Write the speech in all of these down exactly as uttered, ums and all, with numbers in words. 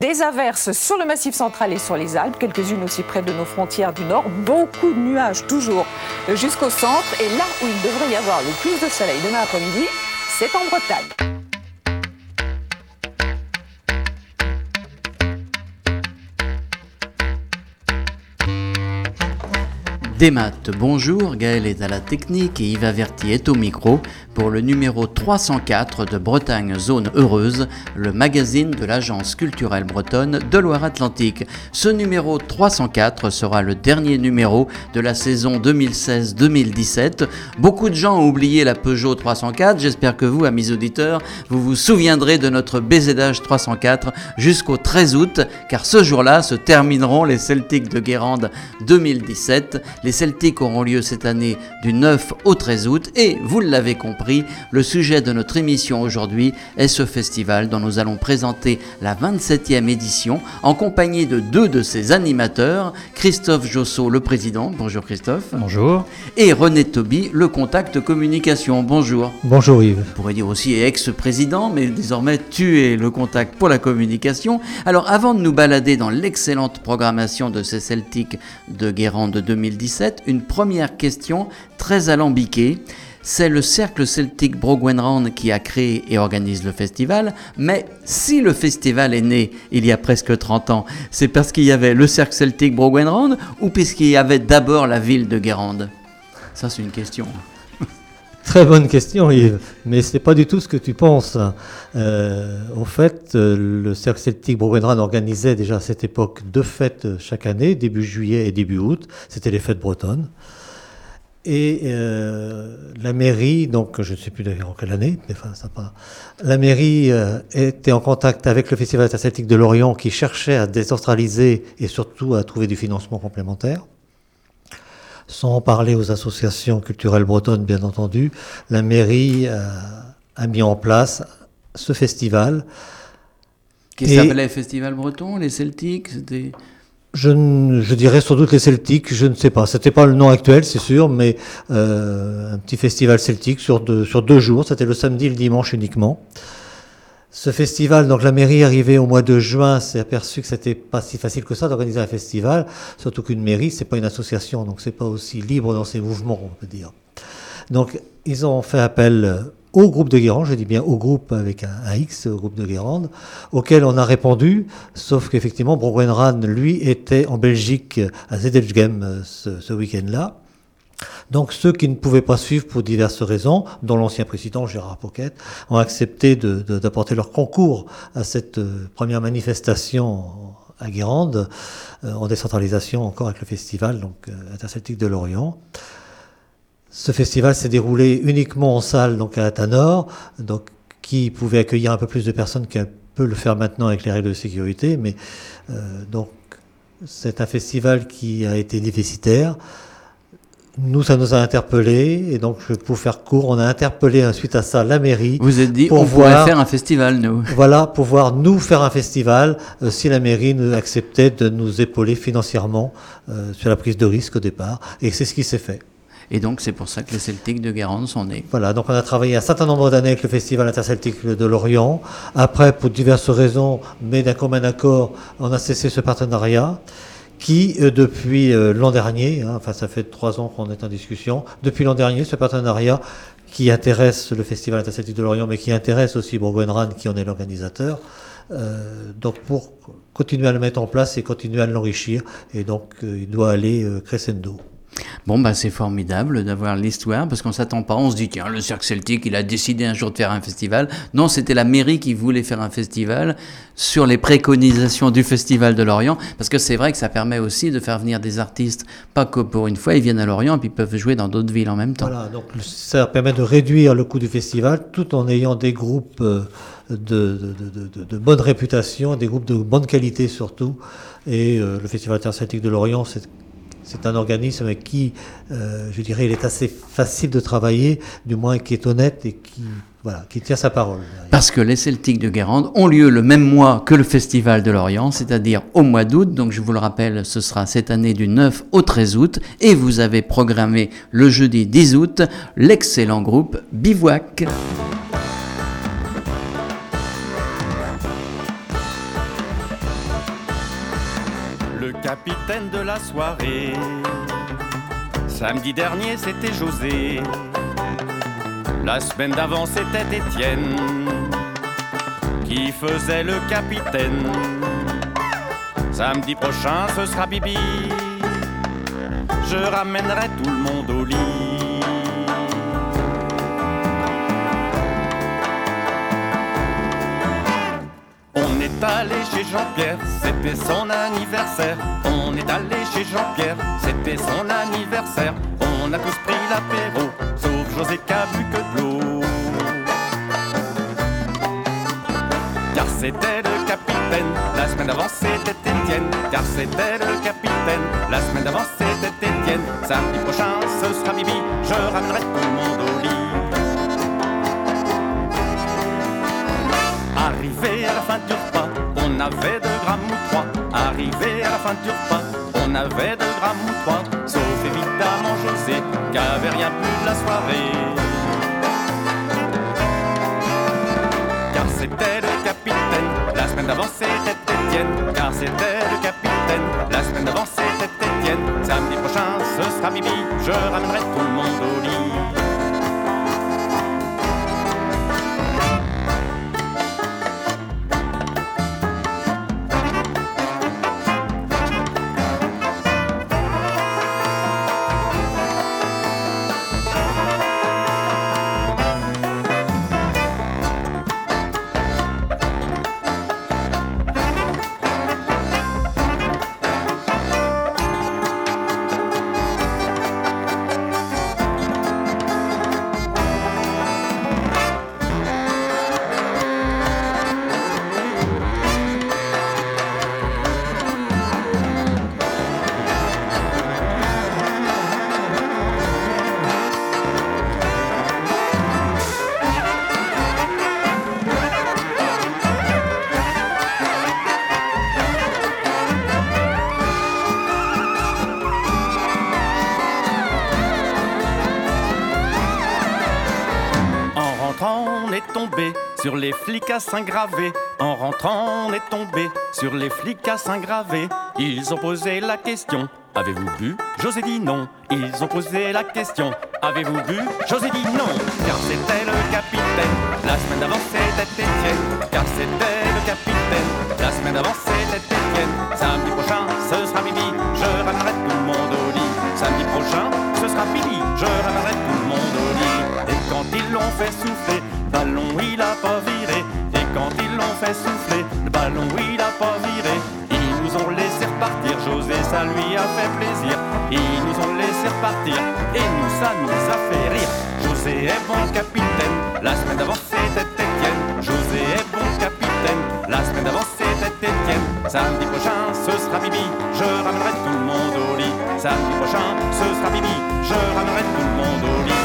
Des averses sur le Massif central et sur les Alpes, quelques-unes aussi près de nos frontières du nord. Beaucoup de nuages toujours jusqu'au centre. Et là où il devrait y avoir le plus de soleil demain après-midi, c'est en Bretagne. Des maths, bonjour, Gaël est à la technique et Yves Averti est au micro pour le numéro trois cent quatre de Bretagne Zone Heureuse, le magazine de l'Agence culturelle bretonne de Loire-Atlantique. Ce numéro trois cent quatre sera le dernier numéro de la saison deux mille seize deux mille dix-sept. Beaucoup de gens ont oublié la Peugeot trois cent quatre, j'espère que vous, amis auditeurs, vous vous souviendrez de notre B Z H trois cent quatre jusqu'au treize août, car ce jour-là se termineront les Celtiques de Guérande deux mille dix-sept. Les Celtiques auront lieu cette année du neuf au treize août et, vous l'avez compris, le sujet de notre émission aujourd'hui est ce festival dont nous allons présenter la vingt-septième édition en compagnie de deux de ses animateurs, Christophe Josso, le président. Bonjour Christophe. Bonjour. Et René Toby, le contact communication. Bonjour. Bonjour Yves. On pourrait dire aussi ex-président, mais désormais tu es le contact pour la communication. Alors avant de nous balader dans l'excellente programmation de ces Celtiques de Guérande deux mille dix-sept, une première question très alambiquée. C'est le Cercle Celtique Brogwenran qui a créé et organise le festival, mais si le festival est né il y a presque trente ans, c'est parce qu'il y avait le Cercle Celtique Brogwenran ou puisqu'il y avait d'abord la ville de Guérande? Ça, c'est une question. Très bonne question Yves, mais ce n'est pas du tout ce que tu penses. Euh, au fait, le Cercle Celtique Brogwenran organisait déjà à cette époque deux fêtes chaque année, début juillet et début août. C'était les fêtes bretonnes. Et euh, la mairie, donc je ne sais plus d'ailleurs en quelle année, mais enfin ça pas. La mairie euh, était en contact avec le Festival interceltique de Lorient qui cherchait à décentraliser et surtout à trouver du financement complémentaire. Sans parler aux associations culturelles bretonnes, bien entendu, la mairie a, a mis en place ce festival. Qu'est-ce que ça s'appelait Festival Breton, les Celtiques, c'était... Je, je dirais sans doute les Celtiques, je ne sais pas. C'était pas le nom actuel, c'est sûr, mais euh, un petit festival celtique sur deux, sur deux jours. C'était le samedi et le dimanche uniquement. Ce festival, donc la mairie arrivée au mois de juin s'est aperçue que c'était pas si facile que ça d'organiser un festival, surtout qu'une mairie, c'est pas une association, donc c'est pas aussi libre dans ses mouvements, on peut dire. Donc ils ont fait appel au groupe de Guérande, je dis bien au groupe avec un, un X, au groupe de Guérande, auquel on a répondu, sauf qu'effectivement Brogwenran, lui, était en Belgique à Zedelgem ce, ce week-end-là. Donc ceux qui ne pouvaient pas suivre pour diverses raisons, dont l'ancien président Gérard Poquet, ont accepté de, de, d'apporter leur concours à cette euh, première manifestation à Guérande, euh, en décentralisation encore avec le festival donc euh, interceltique de Lorient. Ce festival s'est déroulé uniquement en salle donc à Athanor, donc qui pouvait accueillir un peu plus de personnes qu'un peut le faire maintenant avec les règles de sécurité, mais euh, donc c'est un festival qui a été déficitaire. Nous, ça nous a interpellés, et donc, pour faire court, on a interpellé suite à ça la mairie. Vous êtes dit, pour on voir, pourrait faire un festival, nous. Voilà, pouvoir nous faire un festival, euh, si la mairie nous acceptait de nous épauler financièrement euh, sur la prise de risque au départ, et c'est ce qui s'est fait. Et donc, c'est pour ça que les Celtiques de Guérande sont nés. Voilà, donc on a travaillé un certain nombre d'années avec le Festival interceltique de Lorient. Après, pour diverses raisons, mais d'un commun accord, on a cessé ce partenariat. Qui, euh, depuis euh, l'an dernier, hein, enfin ça fait trois ans qu'on est en discussion, depuis l'an dernier, ce partenariat qui intéresse le Festival interceltique de Lorient, mais qui intéresse aussi Brogwenran, qui en est l'organisateur, euh, donc pour continuer à le mettre en place et continuer à l'enrichir, et donc euh, il doit aller euh, crescendo. Bon, bah, c'est formidable d'avoir l'histoire, parce qu'on s'attend pas, on se dit, tiens, le Cercle Celtique, il a décidé un jour de faire un festival. Non, c'était la mairie qui voulait faire un festival sur les préconisations du Festival de Lorient, parce que c'est vrai que ça permet aussi de faire venir des artistes, pas que pour une fois, ils viennent à Lorient, et puis ils peuvent jouer dans d'autres villes en même temps. Voilà, donc ça permet de réduire le coût du festival, tout en ayant des groupes euh, de, de, de, de, de bonne réputation, des groupes de bonne qualité surtout, et euh, le Festival interceltique de Lorient, c'est C'est un organisme avec qui, euh, je dirais, il est assez facile de travailler, du moins qui est honnête et qui, voilà, qui tient sa parole. Parce que les Celtiques de Guérande ont lieu le même mois que le Festival de Lorient, c'est-à-dire au mois d'août. Donc je vous le rappelle, ce sera cette année du neuf au treize août. Et vous avez programmé le jeudi dix août l'excellent groupe Bivouac. le capitaine de la soirée. Samedi dernier, c'était José. La semaine d'avant, c'était Étienne qui faisait le capitaine. Samedi prochain, ce sera Bibi. Je ramènerai tout le monde au lit. On est allé chez Jean-Pierre, c'était son anniversaire. On est allé chez Jean-Pierre, c'était son anniversaire. On a tous pris l'apéro, sauf José qui a bu que de l'eau. Car c'était le capitaine, la semaine d'avant c'était Étienne. Car c'était le capitaine, la semaine d'avant c'était Étienne. Samedi prochain ce sera Bibi, je ramènerai tout le monde au lit. Arrivé à la fin du repas, on avait deux grammes ou trois. Arrivé à la fin du repas, on avait deux grammes ou trois. Sauf évidemment José, qui avait rien bu de la soirée. Car c'était le capitaine, la semaine d'avant c'était Étienne. Car c'était le capitaine, la semaine d'avant c'était Étienne. Samedi prochain ce sera Bibi, je ramènerai tout le monde au lit. Sur les flics à Saint-Gravé, en rentrant on est tombé sur les flics à Saint-Gravé. Ils ont posé la question, avez-vous bu? José dit non. Ils ont posé la question, avez-vous bu? José dit non. Car c'était le capitaine, la semaine d'avant c'était Étienne. Car c'était le capitaine, la semaine d'avant c'était Étienne. Samedi prochain ce sera Bibi, je ramènerai tout le monde au lit. Samedi prochain ce sera Bibi, je ramènerai tout le monde au lit. Et quand ils l'ont fait souffler, ballon il a pas viré. Et quand ils l'ont fait souffler, le ballon il a pas viré. Ils nous ont laissé repartir, José ça lui a fait plaisir. Ils nous ont laissé repartir, et nous ça nous a fait rire. José est bon capitaine, la semaine d'avant c'était Étienne. José est bon capitaine, la semaine d'avant c'était Étienne. Samedi prochain ce sera Bibi, je ramènerai tout le monde au lit. Samedi prochain ce sera Bibi, je ramènerai tout le monde au lit.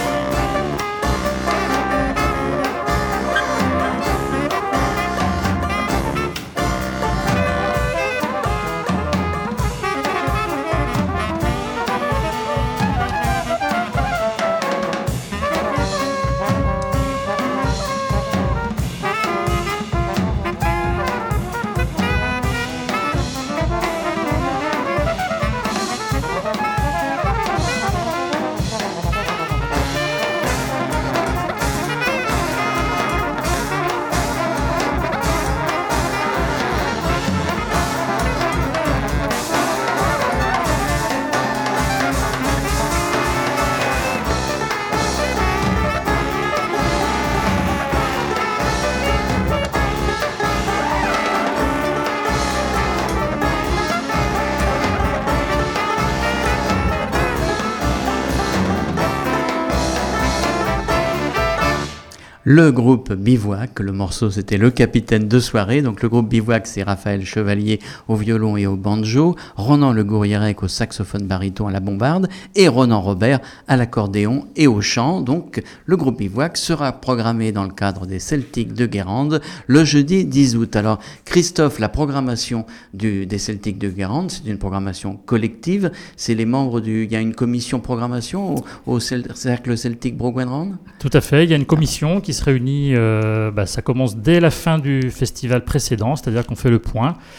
Le groupe Bivouac, le morceau c'était Le Capitaine de soirée, donc le groupe Bivouac c'est Raphaël Chevalier au violon et au banjo, Ronan Le Gourierec au saxophone baryton à la bombarde et Ronan Robert à l'accordéon et au chant. Donc le groupe Bivouac sera programmé dans le cadre des Celtiques de Guérande le jeudi dix août. Alors Christophe, la programmation du, des Celtiques de Guérande, c'est une programmation collective, c'est les membres du... Il y a une commission programmation au, au Cercle Celtique Brogwenrand ? Tout à fait, il y a une commission qui se réunit, euh, bah, ça commence dès la fin du festival précédent, c'est-à-dire qu'on fait le point.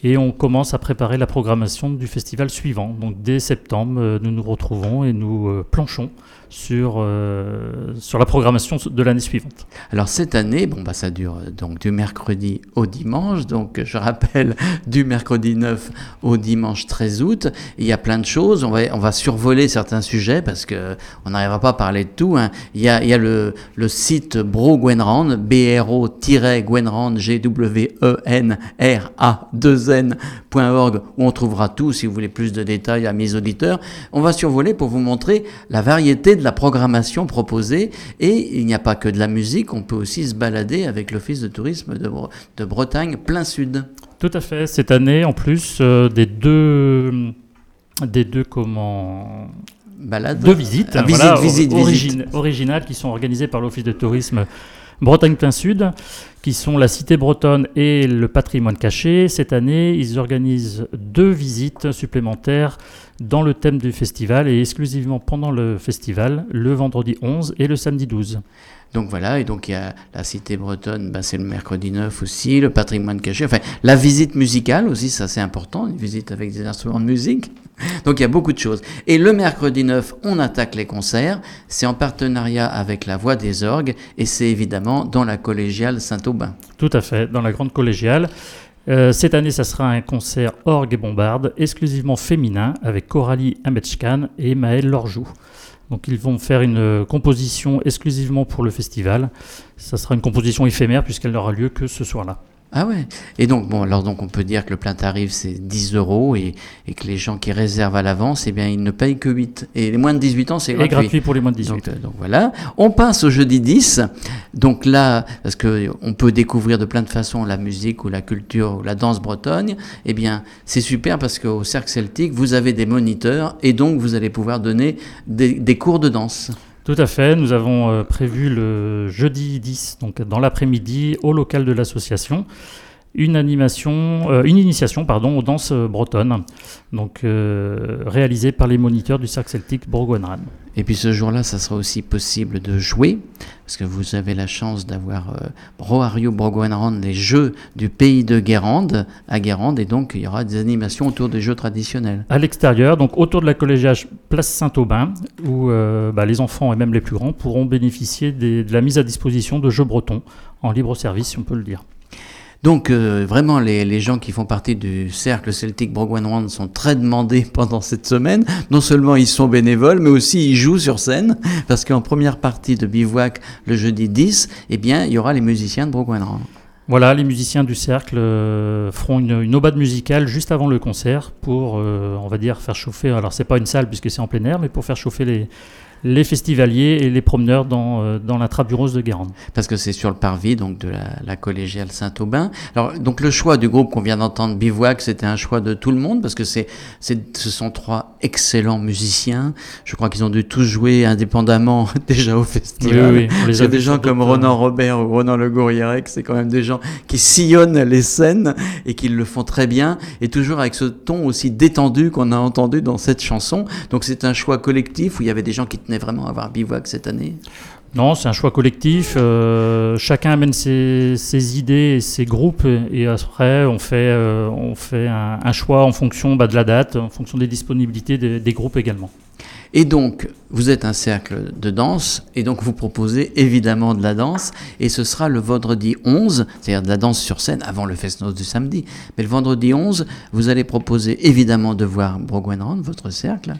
Et on commence à préparer la programmation du festival suivant. Donc dès septembre, euh, nous nous retrouvons et nous euh, planchons sur, euh, sur la programmation de l'année suivante. Alors cette année, bon, bah, ça dure donc du mercredi au dimanche. Donc je rappelle, du mercredi neuf au dimanche treize août. Il y a plein de choses. On va, on va survoler certains sujets parce qu'on n'arrivera pas à parler de tout. Hein. Il y a, il y a le, le site Bro Gwenran, B R O Gwenran, G W E N R A deux N point org, où on trouvera tout. Si vous voulez plus de détails, à mes auditeurs, on va survoler pour vous montrer la variété de la programmation proposée. Et il n'y a pas que de la musique, on peut aussi se balader avec l'Office de tourisme de, Bre- de Bretagne plein sud. Tout à fait. Cette année, en plus euh, des deux, des deux comment, Balade. deux visites, Ah, visite, voilà, visite, origine- visite. originales qui sont organisées par l'Office de tourisme Bretagne plein sud, qui sont la Cité bretonne et le patrimoine caché. Cette année, ils organisent deux visites supplémentaires dans le thème du festival et exclusivement pendant le festival, le vendredi onze et le samedi douze. Donc voilà, et donc il y a la Cité bretonne, ben c'est le mercredi neuf aussi, le patrimoine caché, enfin la visite musicale aussi, ça c'est important, une visite avec des instruments de musique. Donc il y a beaucoup de choses. Et le mercredi neuf, on attaque les concerts, c'est en partenariat avec la Voix des Orgues, et c'est évidemment dans la collégiale Saint-Aubin. Tout à fait, dans la grande collégiale. Euh, cette année, ça sera un concert orgue et bombarde, exclusivement féminin, avec Coralie Ametchkan et Maëlle Lorjou. Donc ils vont faire une euh, composition exclusivement pour le festival. Ça sera une composition éphémère puisqu'elle n'aura lieu que ce soir-là. Ah ouais. Et donc, bon, alors donc on peut dire que le plein tarif c'est dix euros et, et que les gens qui réservent à l'avance, eh bien, ils ne payent que huit. Et les moins de dix-huit ans, c'est Et gratuit. gratuit pour les moins de dix-huit. Donc, euh, donc voilà. On passe au jeudi dix. Donc là, parce que on peut découvrir de plein de façons la musique ou la culture ou la danse bretonne, eh bien, c'est super parce qu'au Cercle Celtique, vous avez des moniteurs et donc vous allez pouvoir donner des, des cours de danse. Tout à fait. Nous avons euh, prévu le jeudi dix, donc dans l'après-midi, au local de l'association, une animation, euh, une initiation, pardon, aux danses bretonnes, donc euh, réalisée par les moniteurs du Cercle Celtique Bourgogne-Rane. Et puis ce jour-là, ça sera aussi possible de jouer, parce que vous avez la chance d'avoir euh, Broario Bourgogne-Rane, les jeux du pays de Guérande, à Guérande, et donc il y aura des animations autour des jeux traditionnels. À l'extérieur, donc autour de la collégiale Place Saint-Aubin, où euh, bah, les enfants et même les plus grands pourront bénéficier des, de la mise à disposition de jeux bretons en libre service, si on peut le dire. Donc euh, vraiment, les, les gens qui font partie du Cercle Celtique Bourgogne-Rane sont très demandés pendant cette semaine. Non seulement ils sont bénévoles, mais aussi ils jouent sur scène, parce qu'en première partie de Bivouac, le jeudi dix, eh bien, il y aura les musiciens de Bourgogne-Rane. Voilà, les musiciens du Cercle euh, feront une, une aubade musicale juste avant le concert pour, euh, on va dire, faire chauffer, alors c'est pas une salle puisque c'est en plein air, mais pour faire chauffer les, les festivaliers et les promeneurs dans, euh, dans l'intramuros de Guérande. Parce que c'est sur le parvis donc de la, la collégiale Saint-Aubin. Alors donc le choix du groupe qu'on vient d'entendre, Bivouac, c'était un choix de tout le monde parce que c'est, c'est, ce sont trois excellents musiciens. Je crois qu'ils ont dû tous jouer indépendamment déjà au festival. Oui, oui, on les a C'est des vus gens sur comme d'autres, Ronan Robert ou Ronan Le Gourierec, c'est quand même des gens qui sillonnent les scènes et qui le font très bien et toujours avec ce ton aussi détendu qu'on a entendu dans cette chanson. Donc c'est un choix collectif où il y avait des gens qui tenaient vraiment à voir Bivouac cette année. Non, c'est un choix collectif. Euh, chacun amène ses, ses idées et ses groupes, et après on fait, euh, on fait un, un choix en fonction bah, de la date, en fonction des disponibilités des, des groupes également. Et donc, vous êtes un cercle de danse, et donc vous proposez évidemment de la danse, et ce sera le vendredi onze, c'est-à-dire de la danse sur scène avant le Fest-Noz du samedi. Mais le vendredi onze, vous allez proposer évidemment de voir Bourgogne-Rane, votre cercle.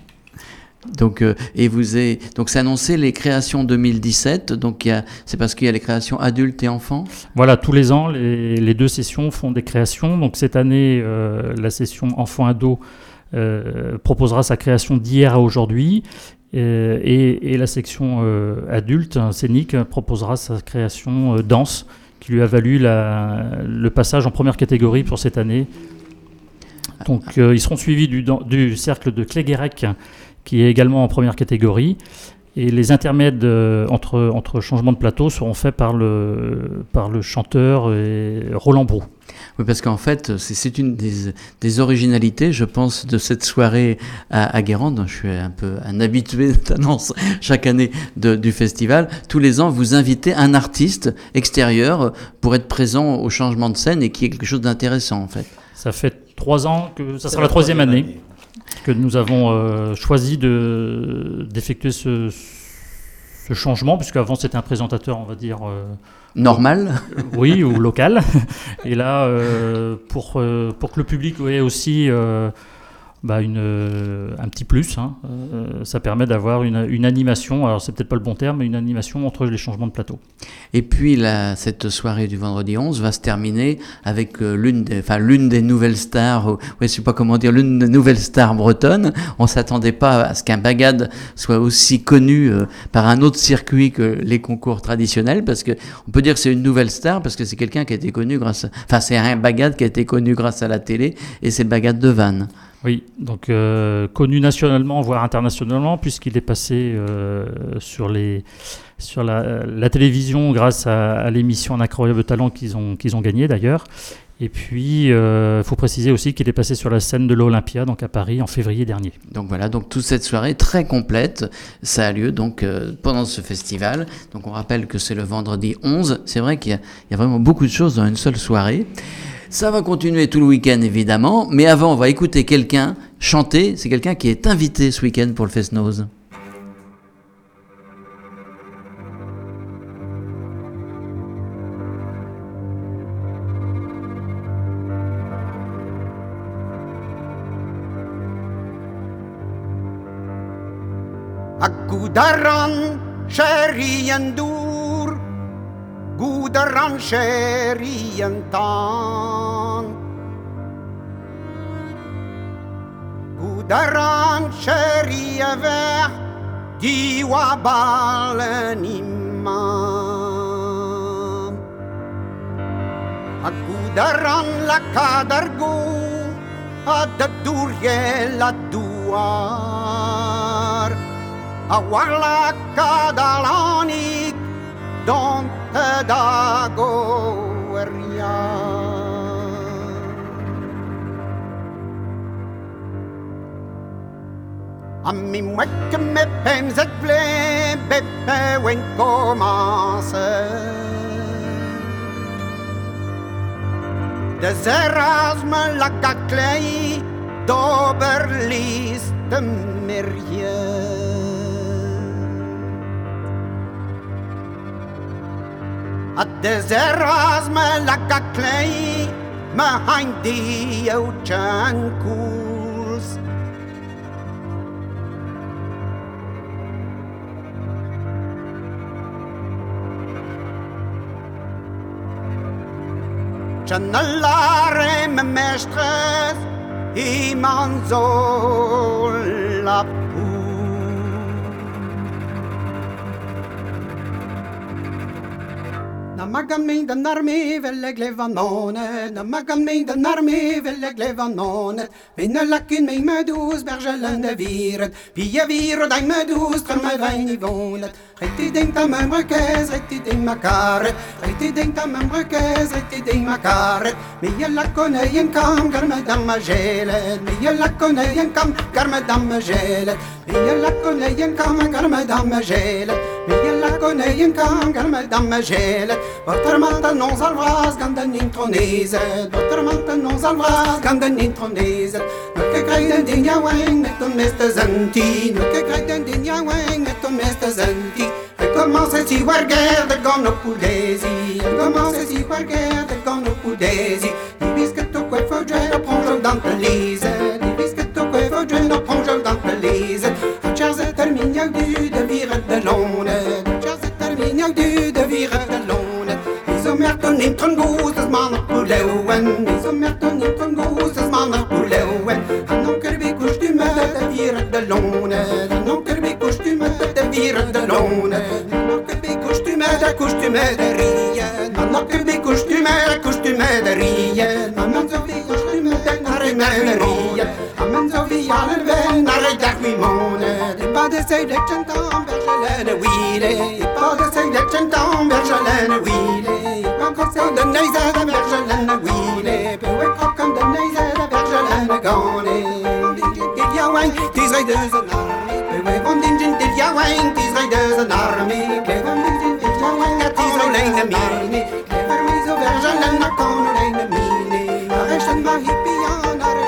Donc, euh, et vous est, donc c'est annoncé les créations deux mille dix-sept, donc il y a, c'est parce qu'il y a les créations adultes et enfants. Voilà, tous les ans, les, les deux sessions font des créations. Donc cette année, euh, la session enfant-ado euh, proposera sa création d'hier à aujourd'hui. Euh, et, et la section euh, adulte, scénique, proposera sa création euh, danse, qui lui a valu la, le passage en première catégorie pour cette année. Donc euh, ils seront suivis du, du cercle de Cléguérec, qui est également en première catégorie. Et les intermèdes euh, entre, entre changements de plateau seront faits par le, par le chanteur et Roland Brou. Oui, parce qu'en fait, c'est, c'est une des, des originalités, je pense, de cette soirée à, à Guérande. Je suis un peu un habitué d'annonce chaque année de, du festival. Tous les ans, vous invitez un artiste extérieur pour être présent au changement de scène et qui est quelque chose d'intéressant, en fait. Ça fait trois ans que ça sera la troisième année que nous avons euh, choisi de, d'effectuer ce, ce changement, puisque avant c'était un présentateur, on va dire... Euh, normal. euh, oui, ou local. Et là, euh, pour, euh, pour que le public ait aussi... Euh, Bah une, euh, un petit plus, hein. euh, ça permet d'avoir une, une animation, alors c'est peut-être pas le bon terme, mais une animation entre les changements de plateau. Et puis la, cette soirée du vendredi onze va se terminer avec euh, l'une, des, enfin, l'une des nouvelles stars, ou, ouais, je sais pas comment dire, l'une des nouvelles stars bretonnes. On s'attendait pas à ce qu'un bagad soit aussi connu euh, par un autre circuit que les concours traditionnels, parce que on peut dire que c'est une nouvelle star, parce que c'est quelqu'un qui a été connu grâce à, enfin c'est un bagad qui a été connu grâce à la télé, et c'est le bagad de Vannes. Oui, donc euh, connu nationalement, voire internationalement, puisqu'il est passé euh, sur, les, sur la, la télévision grâce à, à l'émission Un incroyable talent qu'ils ont, qu'ils ont gagné d'ailleurs. Et puis, il euh, faut préciser aussi qu'il est passé sur la scène de l'Olympia, donc à Paris, en février dernier. Donc voilà, donc toute cette soirée très complète, ça a lieu donc euh, pendant ce festival. Donc on rappelle que c'est le vendredi onze. C'est vrai qu'il y a, il y a vraiment beaucoup de choses dans une seule soirée. Ça va continuer tout le week-end évidemment, mais avant on va écouter quelqu'un chanter. C'est quelqu'un qui est invité ce week-end pour le Fest-Noz. Gudaran Sherian Dur, Gudaran Sherian Tan, Gudaran Sheria Ver, Diwa Balen Imam, Gudaran la Kadargo, Adadur la Duar. Awala kadalanik don dago eria Ami mwek me pem zet ble bepe wen commence Des Erasme la gaklei d'Oberlist de Merier At des Erasme la gaklei me hein die outjan koers Chanalare me mestres i manzo la Na magaming den armé velle glevanone, na magaming den armé velle glevanone. Vinne lakken mig med dos bergelende viret, pia vir og deg med dos trømme veien i vonet. Riktig ding ta med brukes, riktig ding makaret, riktig ding ta med brukes, riktig ding makaret. Mye lakkone i en kam, garme damme gelet, mye lakkone i en kam, garme damme gelet. Mye lakkone i en kam, garme damme gelet, mye lakkone i en kam, garme damme gelet. Bottermalta non salvras kan den intronese, Bottermalta non salvras kan den intronese. Nukke greiden din ja weng met ton meste zanti, Nukke greiden din ja weng met ton meste zanti. Elle commence à s'y voir guerre de gon au poudesi, Elle commence à s'y voir guerre de gon au poudesi. Di biscuit au quel faut je prendre dans ta lise, Di biscuit au quel faut je prendre dans ta lise. A charze termine jag du de vire de lone, A charze termine jag du de vire de lone. Som hjärtan inte gosas man på loven, som hjärtan inte gosas man på loven. Han åker vid kostymer där virade lånet, han åker vid kostymer där virade lånet. Han åker vid kostymer där kostymederiet, han åker vid kostymer där kostymederiet. Han så vid kostymer där narreneriet, han så vid alla vänner där vi måned. Det var det sig läxan tam bergelene wile, det var det sig läxan tam bergelene wile. Kan de neise de bergelene wile, Pewe kan de neise de bergelene gane. Dit jouwijn, die zij dus een armee. Pewe van dinjen dit jouwijn, die zij dus een armee. Pewe van dinjen dit jouwijn, het is alleen de mine. Pewe mij zo bergelene kan alleen de mine. Arresten maar hippie aan,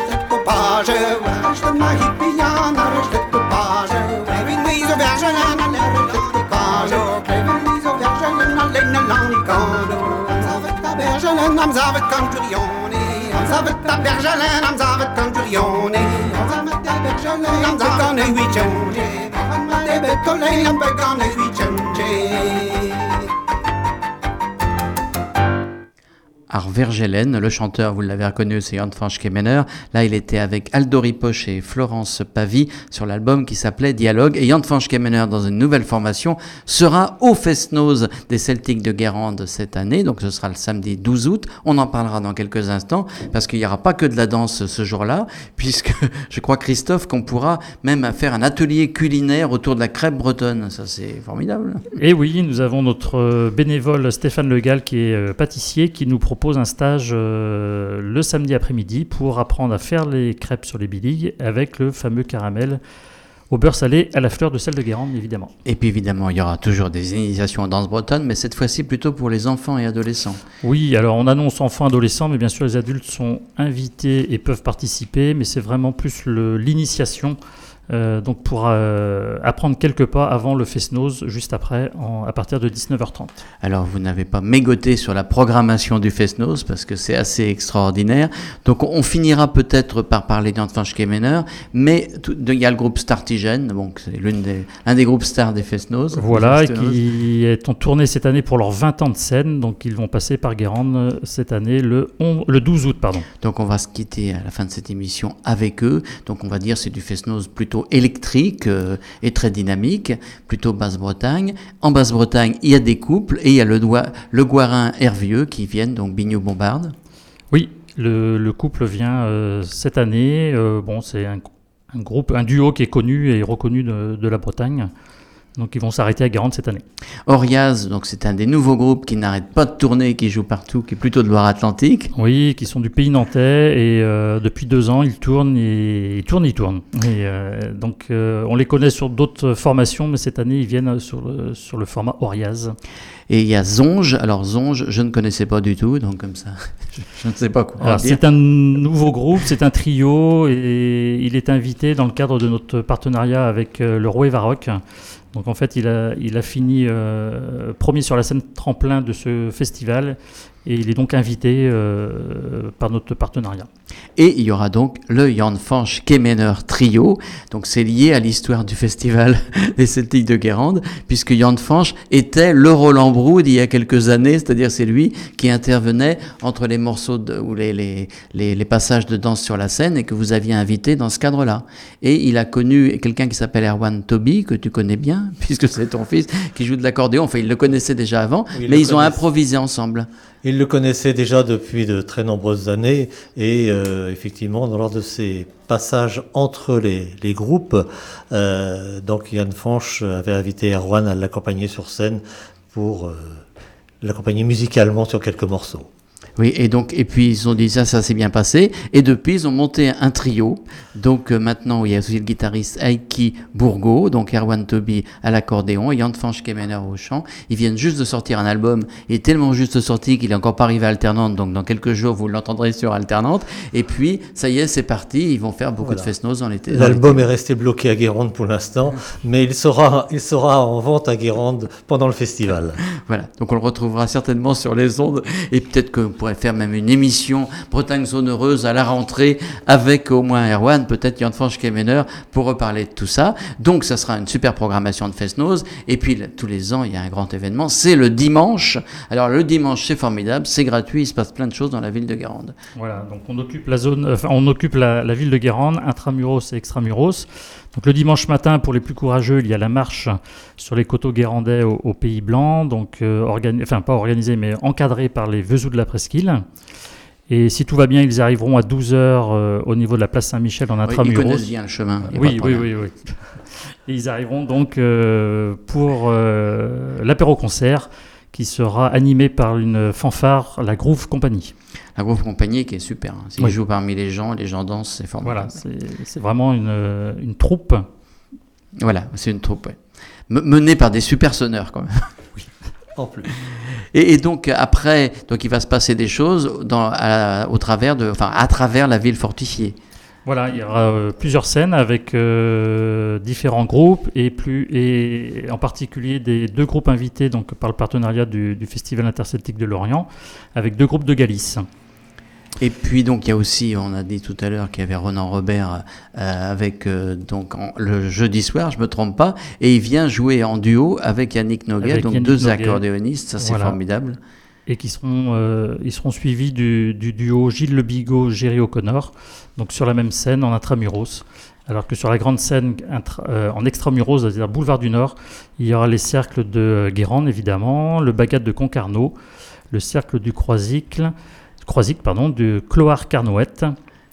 ma hippian ar de page Kevin Louise au Vergelin à l'air de page Kevin Louise au Vergelin à l'air de l'anicando Amzavet ta Bergelin, amzavet canturione Amzavet ta Bergelin, amzavet canturione Amzavet ta Bergelin, amzavet canturione Amzavet ta Bergelin, amzavet canturione Ar Vergelen, le chanteur, vous l'avez reconnu, c'est Jan van Schemener. Là, il était avec Aldo Ripoche et Florence Pavie sur l'album qui s'appelait Dialogue. Et Jan van Schemener, dans une nouvelle formation, sera au Fest-Noz des Celtiques de Guérande cette année. Donc, ce sera le samedi douze août. On en parlera dans quelques instants parce qu'il n'y aura pas que de la danse ce jour-là, puisque je crois, Christophe, qu'on pourra même faire un atelier culinaire autour de la crêpe bretonne. Ça, c'est formidable. Et oui, nous avons notre bénévole Stéphane Legal qui est pâtissier qui nous propose un stage euh, le samedi après-midi pour apprendre à faire les crêpes sur les biligues avec le fameux caramel au beurre salé à la fleur de sel de Guérande, évidemment. Et puis évidemment, il y aura toujours des initiations en danse bretonne, mais cette fois-ci plutôt pour les enfants et adolescents. Oui, alors on annonce enfants et adolescents, mais bien sûr les adultes sont invités et peuvent participer, mais c'est vraiment plus le, l'initiation. Euh, donc pour euh, apprendre quelques pas avant le Fest-Noz, juste après, en, à partir de dix-neuf heures trente. Alors vous n'avez pas mégoté sur la programmation du Fest-Noz parce que c'est assez extraordinaire. Donc on finira peut-être par parler d'Jan van Schemener, mais il y a le groupe Startigène, donc c'est l'une des, l'un des groupes stars des Fest-Noz. Voilà, et qui est en tournée cette année pour leurs vingt ans de scène, donc ils vont passer par Guérande cette année le, onze, le douze août. Pardon. Donc on va se quitter à la fin de cette émission avec eux. Donc on va dire c'est du Fest-Noz plutôt électrique euh, et très dynamique, plutôt Basse-Bretagne. En Basse-Bretagne, il y a des couples et il y a le, doigt, le Gouarin Hervieux qui viennent, donc Bignou-Bombarde. Oui, le, le couple vient euh, cette année. Euh, bon, c'est un, un groupe, un duo qui est connu et reconnu de, de la Bretagne. Donc ils vont s'arrêter à Guérande cette année. Oriaz, donc c'est un des nouveaux groupes qui n'arrête pas de tourner, qui joue partout, qui est plutôt de Loire-Atlantique. Oui, qui sont du pays nantais et euh, depuis deux ans ils tournent et ils tournent, ils tournent. Et euh, donc euh, on les connaît sur d'autres formations, mais cette année ils viennent sur le, sur le format Oriaz. Et il y a Zonge. Alors Zonge, je ne connaissais pas du tout, donc comme ça, je, je ne sais pas quoi Alors, dire. C'est un nouveau groupe, c'est un trio et il est invité dans le cadre de notre partenariat avec euh, le Rouet Varroc. Donc en fait, il a, il a fini euh, premier sur la scène tremplin de ce festival et il est donc invité euh, par notre partenariat. Et il y aura donc le Jan van Schemener Trio. Donc c'est lié à l'histoire du festival des Celtiques de Guérande, puisque Jan van était le Roland Brood il y a quelques années, c'est-à-dire c'est lui qui intervenait entre les morceaux de, ou les, les, les, les passages de danse sur la scène et que vous aviez invité dans ce cadre-là. Et il a connu quelqu'un qui s'appelle Erwan Toby, que tu connais bien, puisque c'est ton fils, qui joue de l'accordéon. Enfin, il le connaissait déjà avant, oui, mais ils connaissent. Ont improvisé ensemble. Il le connaissait déjà depuis de très nombreuses années et euh, effectivement, lors de ces passages entre les, les groupes, euh, donc Jan Fanch avait invité Erwan à l'accompagner sur scène pour euh, l'accompagner musicalement sur quelques morceaux. Oui, et donc, et puis ils ont dit ça, ça s'est bien passé. Et depuis, ils ont monté un trio. Donc euh, maintenant, il y a aussi le guitariste Heikki Bourgo, donc Erwan Toby à l'accordéon et Jan van Schemener au chant. Ils viennent juste de sortir un album. Il est tellement juste sorti qu'il n'est encore pas arrivé à Alternante. Donc dans quelques jours, vous l'entendrez sur Alternante. Et puis, ça y est, c'est parti. Ils vont faire beaucoup voilà. de Fest-Noz dans l'été. L'album est resté bloqué à Guérande pour l'instant, mais il sera, il sera en vente à Guérande pendant le festival. Voilà. Donc on le retrouvera certainement sur les ondes et peut-être que on pourrait faire même une émission Bretagne Zone Heureuse à la rentrée avec au moins Erwan, peut-être Jan van Schemener pour reparler de tout ça. Donc ça sera une super programmation de Fest-Noz. Et puis là, tous les ans, il y a un grand événement, c'est le dimanche. Alors le dimanche, c'est formidable, c'est gratuit, il se passe plein de choses dans la ville de Guérande. Voilà, donc on occupe la zone, enfin, on occupe la, la ville de Guérande, intramuros et extramuros. Donc le dimanche matin, pour les plus courageux, il y a la marche sur les coteaux guérandais au, au Pays Blanc, donc euh, organi- enfin pas organisée mais encadrée par les Vezous de la Presqu'île. Et si tout va bien, ils arriveront à douze heures euh, au niveau de la place Saint-Michel en intramuros. Oui, ils connaissent bien le chemin. Oui, oui, oui, oui. Et ils arriveront donc euh, pour euh, l'apéro-concert qui sera animé par une fanfare, la Groove Company. La Groove Company qui est super. Hein. S'ils oui. jouent parmi les gens, les gens dansent, c'est formidable. Voilà, c'est, c'est vraiment une, une troupe. Voilà, c'est une troupe, ouais. M- menée par des super sonneurs quand même. Oui, en plus. Et, et donc après, donc il va se passer des choses dans, à, au travers de, enfin à travers la ville fortifiée. Voilà, il y aura euh, plusieurs scènes avec euh, différents groupes et, plus, et en particulier des deux groupes invités donc, par le partenariat du, du Festival interceltique de Lorient avec deux groupes de Galice. Et puis donc il y a aussi, on a dit tout à l'heure qu'il y avait Ronan Robert euh, avec euh, donc en, le jeudi soir, je me trompe pas, et il vient jouer en duo avec Yannick Noguet, Avec donc Yannick deux Noguet. accordéonistes, ça c'est Voilà. formidable. Et qui seront, euh, ils seront suivis du, du duo Gilles Le Bigot, Géry O'Connor, donc sur la même scène en intramuros. Alors que sur la grande scène intra, euh, en extramuros, c'est-à-dire boulevard du Nord, il y aura les cercles de Guérande évidemment, le Bagat de Concarneau, le cercle du Croisicle, Croisic, pardon, de Cloire-Carnouët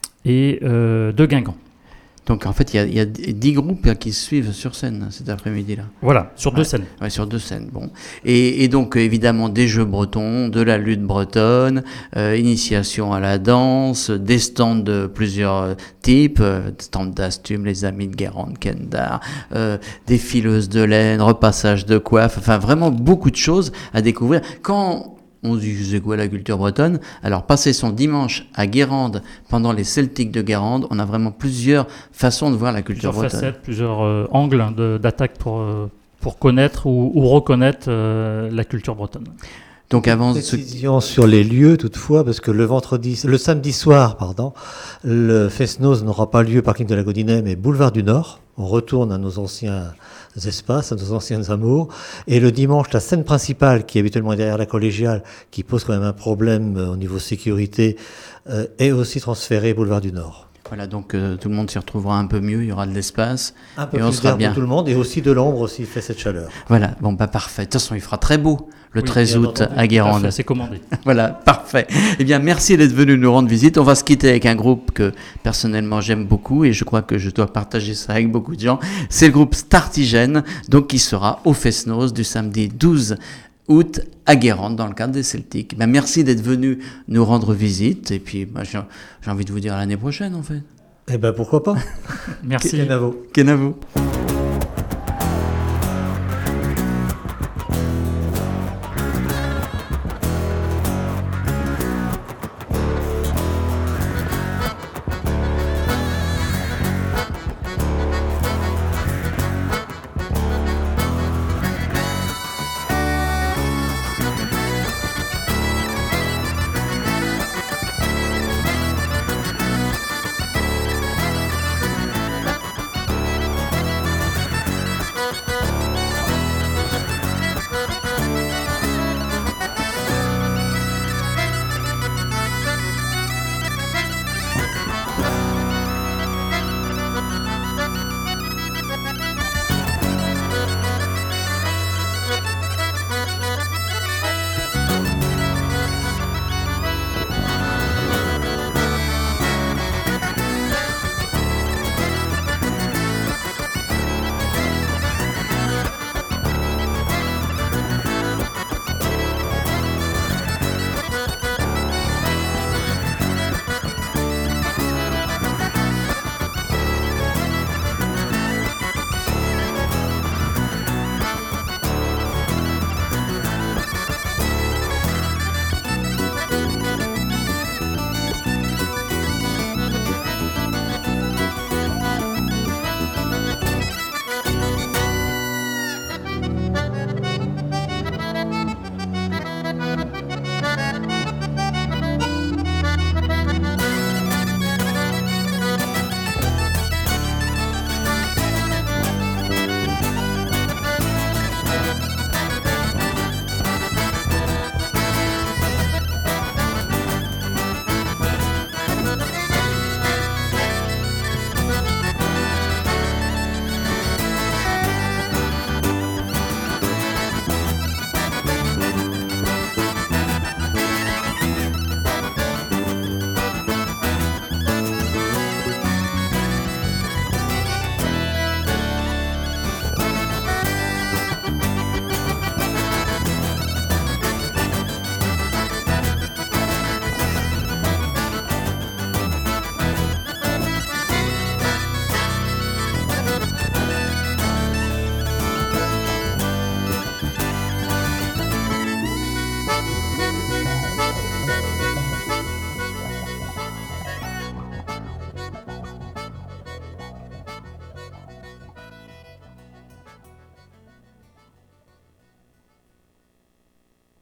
et euh, de Guingamp. Donc en fait il y a, il y a dix groupes qui se suivent sur scène cet après-midi-là. Voilà, sur deux Ouais, scènes. Ouais, sur deux scènes. Bon. Et, et donc évidemment des jeux bretons, de la lutte bretonne, euh, initiation à la danse, des stands de plusieurs types, euh, stands d'Astume, les amis de Guérande, Kendar, euh, des fileuses de laine, repassage de coiffe, enfin vraiment beaucoup de choses à découvrir. Quand on se dit, c'est quoi la culture bretonne? Alors, passer son dimanche à Guérande pendant les Celtiques de Guérande, on a vraiment plusieurs façons de voir la culture Plusieurs bretonne. facettes, plusieurs euh, angles de, d'attaque pour, euh, pour connaître ou, ou reconnaître euh, la culture bretonne. Donc, avant de se... Précision sur les lieux toutefois, parce que le vendredi, le samedi soir, pardon, le Fest-Noz n'aura pas lieu parking de la Godinay, mais boulevard du Nord. On retourne à nos anciens espaces, à nos anciennes amours. Et le dimanche, la scène principale, qui habituellement est derrière la collégiale, qui pose quand même un problème euh, au niveau sécurité, euh, est aussi transférée boulevard du Nord. Voilà, donc euh, tout le monde s'y retrouvera un peu mieux, il y aura de l'espace. Un peu et on plus sera d'air bien. pour tout le monde et aussi de l'ombre s'il fait cette chaleur. Voilà, bon, bah parfait. De toute façon, il fera très beau le Oui, treize bien août entendu, à Guérande. tout à fait, c'est commandé. Voilà, parfait. Eh bien, merci d'être venu nous rendre visite. On va se quitter avec un groupe que personnellement j'aime beaucoup et je crois que je dois partager ça avec beaucoup de gens. C'est le groupe Startigène, donc qui sera au Fest-Noz du samedi douze août à Guérande dans le cadre des Celtiques. Ben, merci d'être venu nous rendre visite et puis ben, j'ai, j'ai envie de vous dire à l'année prochaine en fait. Eh ben pourquoi pas. Merci. Kenavo. Kenavo.